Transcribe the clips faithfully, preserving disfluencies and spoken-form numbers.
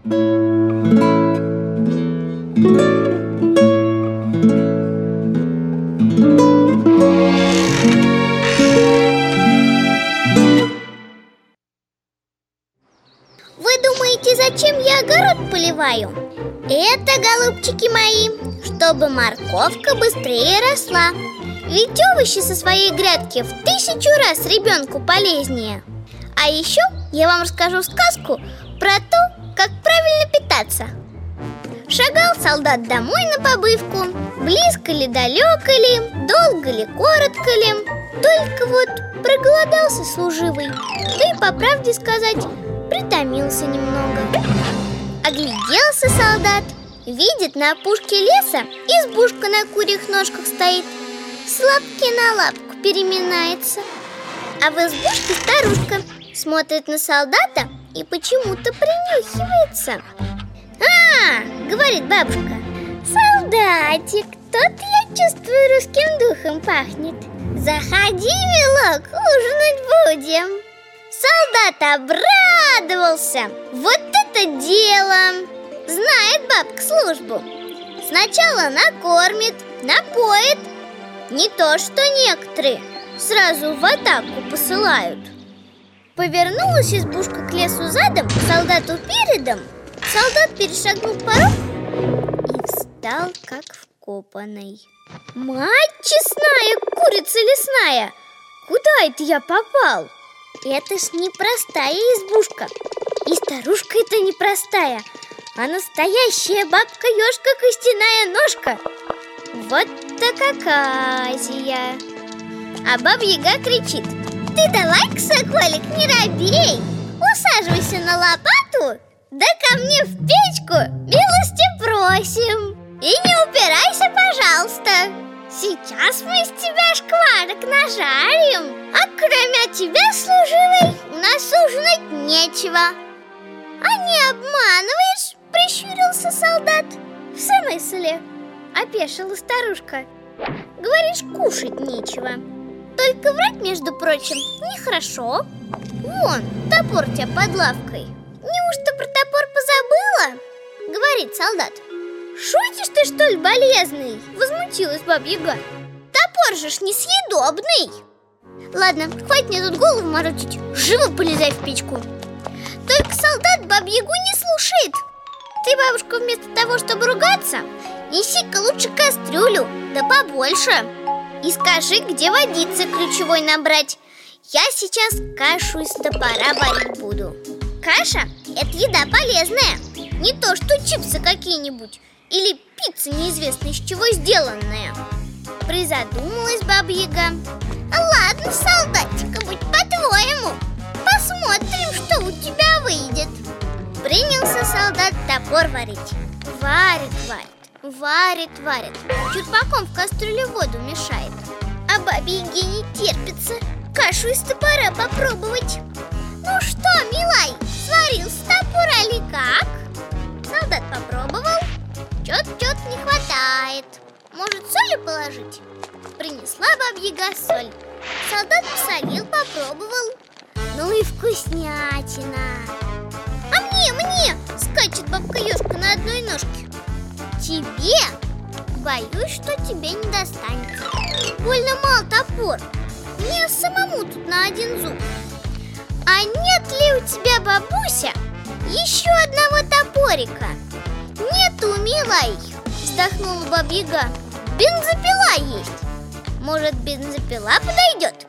Вы думаете, зачем я огород поливаю? Это, голубчики мои, чтобы морковка быстрее росла. Ведь овощи со своей грядки в тысячу раз ребенку полезнее. А еще я вам расскажу сказку про то, как правильно питаться. Шагал солдат домой на побывку. Близко ли, далеко ли, долго ли, коротко ли. Только вот проголодался служивый, да и, по правде сказать, притомился немного. Огляделся солдат, видит, на опушке леса избушка на курьих ножках стоит, с лапки на лапку переминается. А в избушке старушка смотрит на солдата и почему-то принюхивается. «А, — говорит бабушка, — солдатик, тот, я чувствую, русским духом пахнет. Заходи, милок, ужинать будем». Солдат обрадовался. Вот это дело! Знает бабка службу. Сначала накормит, напоит. Не то, что некоторые сразу в атаку посылают. Повернулась избушка к лесу задом, солдату передом. Солдат перешагнул порог и встал, как вкопанный. Мать честная, курица лесная! Куда это я попал? Это ж непростая избушка. И старушка это непростая, а настоящая бабка-ежка костяная ножка. Вот так оказия. А баба-яга кричит: «Ты давай-ка, соколик, не робей! Усаживайся на лопату, да ко мне в печку милости просим! И не упирайся, пожалуйста! Сейчас мы из тебя шкварок нажарим, а кроме тебя, служивой, у нас ужинать нечего». «А не обманываешь?» — прищурился солдат. «В смысле?» — опешила старушка. «Говоришь, кушать нечего. Только врать, между прочим, нехорошо. Вон, топор у тебя под лавкой. Неужто про топор позабыла?» — говорит солдат. «Шутишь ты, что ли, болезный?» — возмутилась баба-яга. «Топор же ж несъедобный!» «Ладно, хватит мне тут голову морочить, живо полезай в печку!» Только солдат бабу-ягу не слушает. «Ты, бабушка, вместо того, чтобы ругаться, неси-ка лучше кастрюлю, да побольше. И скажи, где водицы ключевой набрать. Я сейчас кашу из топора варить буду». Каша – это еда полезная, не то что чипсы какие-нибудь или пицца неизвестно из чего сделанная. Призадумалась баба-яга. «Ладно, солдатика, будь по-твоему. Посмотрим, что у тебя выйдет». Принялся солдат топор варить. Варит, варит, варит, варит. Черпаком в кастрюле воду мешает. А бабе-яге не терпится кашу из топора попробовать. «Ну что, милай, сварился топор, али как?» Солдат попробовал. Чет-чет не хватает. Может, соли положить? Принесла бабьяга соль. Солдат посолил, попробовал. Ну и вкуснятина. «А мне, мне!» — скачет бабка-ежка на одной ножке. «Тебе? Боюсь, что тебе не достанется. Больно мал топор. Мне самому тут на один зуб. А нет ли у тебя, бабуся, еще одного топорика?» «Нету, милай!» — вздохнула бабьяга. «Бензопила есть. Может, бензопила подойдет?»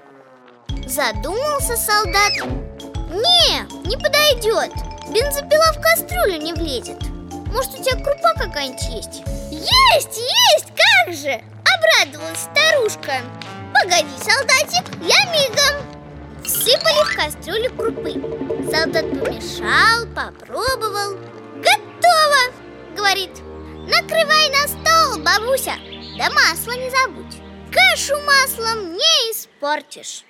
Задумался солдат. «Не, не подойдет. Бензопила в кастрюлю не влезет. Может, у тебя крупа какая-нибудь есть?» «Есть, есть, как же!» — обрадовалась старушка. «Погоди, солдатик, я мигом». Всыпали в кастрюлю крупы. Солдат помешал, попробовал. «Готово!» — говорит. «Накрывай на стол, бабуся, да масло не забудь. Кашу маслом не испортишь».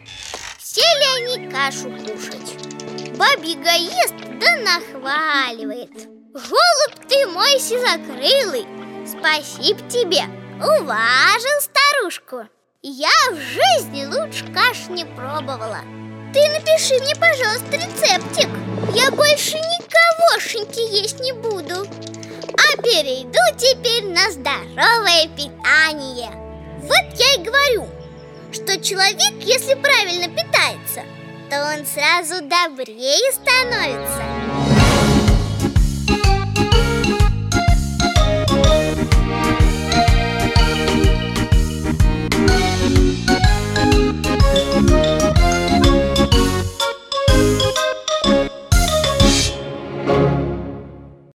Сели они кашу кушать. Бабьяга ест, да нахваливает. «Голубь ты мой сизокрылый, спасибо тебе, уважил старушку. Я в жизни лучше каш не пробовала. ты напиши мне, пожалуйста, рецептик. Я больше никогошеньки есть не буду, а перейду теперь на здоровое питание. Вот я и говорю, что человек, если правильно питается, то он сразу добрее становится.